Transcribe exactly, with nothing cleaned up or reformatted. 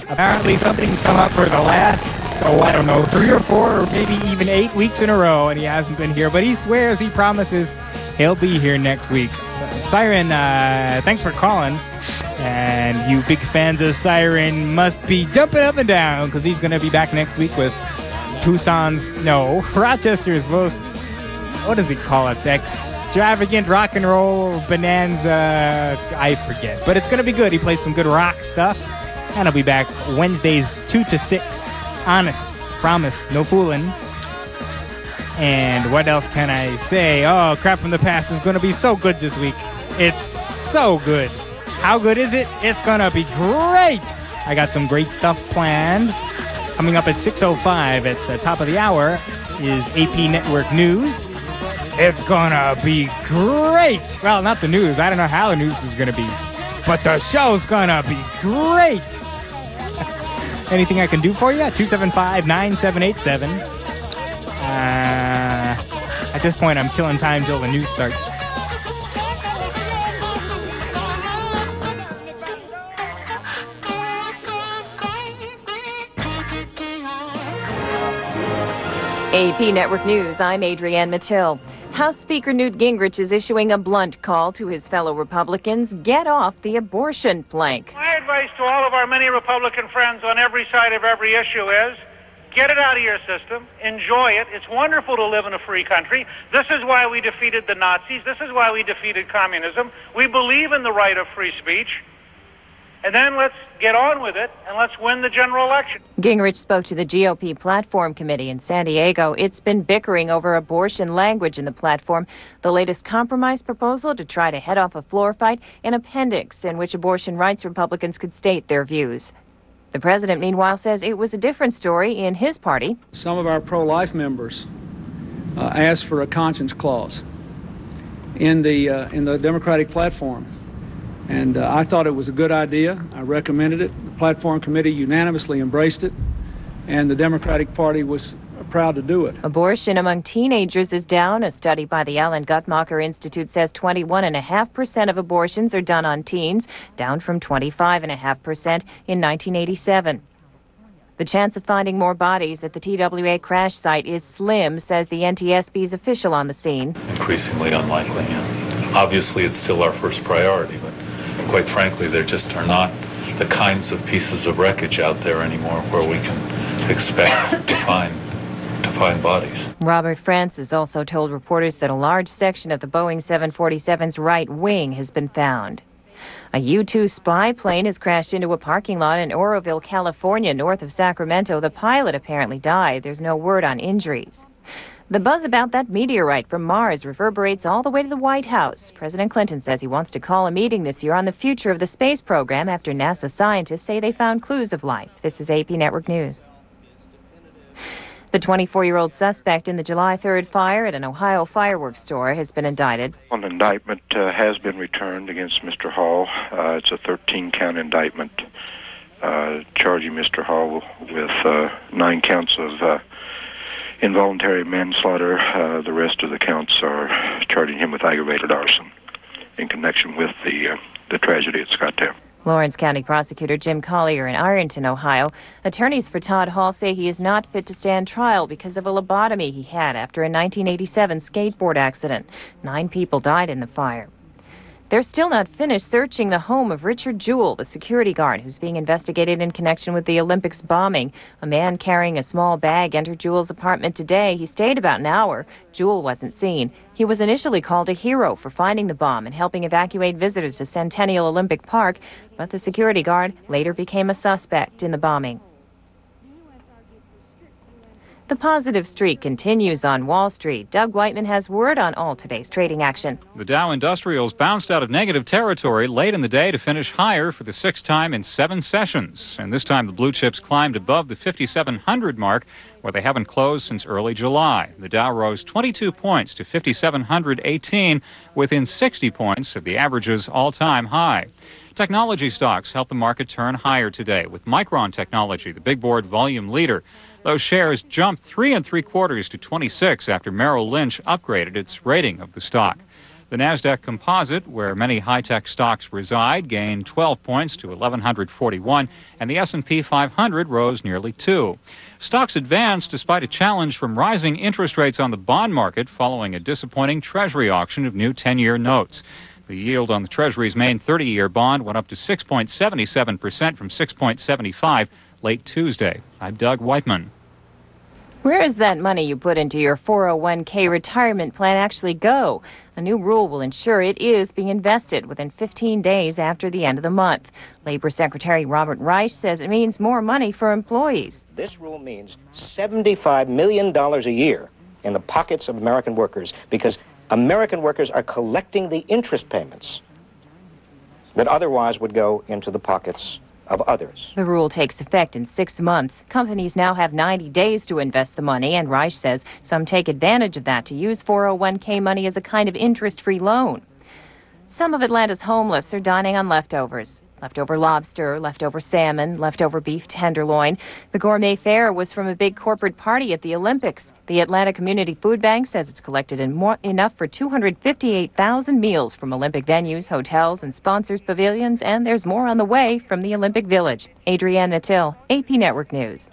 Apparently something's come up for the last, oh, I don't know, three or four or maybe even eight weeks in a row, and he hasn't been here. But he swears, he promises he'll be here next week. So, Siren, uh, thanks for calling. And you big fans of Siren must be jumping up and down because he's going to be back next week with Tucson's, no, Rochester's most, what does he call it? Extravagant rock and roll bonanza. I forget. But it's going to be good. He plays some good rock stuff. And I'll be back Wednesdays two to six. Honest. Promise. No fooling. And what else can I say? Oh, Crap from the Past is going to be so good this week. It's so good. How good is it? It's going to be great. I got some great stuff planned. Coming up at six oh five at the top of the hour is A P Network News. It's gonna be great. Well, not the news. I don't know how the news is gonna be, but the show's gonna be great. Anything I can do for you? two seven five, nine seven eight seven. Uh, at this point, I'm killing time till the news starts. A P Network News, I'm Adrienne Mattil. House Speaker Newt Gingrich is issuing a blunt call to his fellow Republicans, get off the abortion plank. My advice to all of our many Republican friends on every side of every issue is, get it out of your system, enjoy it. It's wonderful to live in a free country. This is why we defeated the Nazis. This is why we defeated communism. We believe in the right of free speech. And then let's get on with it, and let's win the general election. Gingrich spoke to the G O P Platform Committee in San Diego. It's been bickering over abortion language in the platform. The latest compromise proposal to try to head off a floor fight, an appendix in which abortion rights Republicans could state their views. The president, meanwhile, says it was a different story in his party. Some of our pro-life members uh, asked for a conscience clause in the, uh, in the Democratic platform. And uh, I thought it was a good idea. I recommended it. The Platform Committee unanimously embraced it, and the Democratic Party was proud to do it. Abortion among teenagers is down. A study by the Alan Guttmacher Institute says twenty-one point five percent of abortions are done on teens, down from twenty-five point five percent in nineteen eighty-seven. The chance of finding more bodies at the T W A crash site is slim, says the N T S B's official on the scene. Increasingly unlikely, yeah. Obviously, it's still our first priority, but quite frankly, there just are not the kinds of pieces of wreckage out there anymore where we can expect to find to find bodies. Robert Francis also told reporters that a large section of the Boeing seven forty-seven's right wing has been found. A U two spy plane has crashed into a parking lot in Oroville, California, north of Sacramento. The pilot apparently died. There's no word on injuries. The buzz about that meteorite from Mars reverberates all the way to the White House. President Clinton says he wants to call a meeting this year on the future of the space program after NASA scientists say they found clues of life. This is A P Network News. The twenty-four-year-old suspect in the July third fire at an Ohio fireworks store has been indicted. An indictment uh, has been returned against Mister Hall. Uh, it's a thirteen-count indictment uh, charging Mister Hall with uh, nine counts of uh, involuntary manslaughter. Uh, the rest of the counts are charging him with aggravated arson in connection with the uh, the tragedy at Scottsdale. Lawrence County Prosecutor Jim Collier in Ironton, Ohio. Attorneys for Todd Hall say he is not fit to stand trial because of a lobotomy he had after a nineteen eighty-seven skateboard accident. Nine people died in the fire. They're still not finished searching the home of Richard Jewell, the security guard who's being investigated in connection with the Olympics bombing. A man carrying a small bag entered Jewell's apartment today. He stayed about an hour. Jewell wasn't seen. He was initially called a hero for finding the bomb and helping evacuate visitors to Centennial Olympic Park, but the security guard later became a suspect in the bombing. The positive streak continues on Wall Street. Doug Whiteman has word on all today's trading action. The Dow Industrials bounced out of negative territory late in the day to finish higher for the sixth time in seven sessions. And this time the blue chips climbed above the fifty-seven hundred mark, where they haven't closed since early July. The Dow rose twenty-two points to fifty-seven eighteen, within sixty points of the average's all-time high. Technology stocks helped the market turn higher today, with Micron Technology, the big board volume leader. Those shares jumped three and three quarters to twenty-six after Merrill Lynch upgraded its rating of the stock. The NASDAQ Composite, where many high-tech stocks reside, gained twelve points to eleven forty-one, and the S and P five hundred rose nearly two. Stocks advanced despite a challenge from rising interest rates on the bond market following a disappointing Treasury auction of new ten-year notes. The yield on the Treasury's main thirty-year bond went up to six point seven seven percent from six point seven five late Tuesday. I'm Doug Whiteman. Where does that money you put into your four oh one k retirement plan actually go? A new rule will ensure it is being invested within fifteen days after the end of the month. Labor Secretary Robert Reich says it means more money for employees. This rule means seventy-five million dollars a year in the pockets of American workers because American workers are collecting the interest payments that otherwise would go into the pockets of others. The rule takes effect in six months. Companies now have ninety days to invest the money, and Reich says some take advantage of that to use four oh one k money as a kind of interest-free loan. Some of Atlanta's homeless are dining on leftovers. Leftover lobster, leftover salmon, leftover beef tenderloin. The gourmet fare was from a big corporate party at the Olympics. The Atlanta Community Food Bank says it's collected in more, enough for two hundred fifty-eight thousand meals from Olympic venues, hotels, and sponsors' pavilions, and there's more on the way from the Olympic Village. Adrienne Nattil, A P Network News.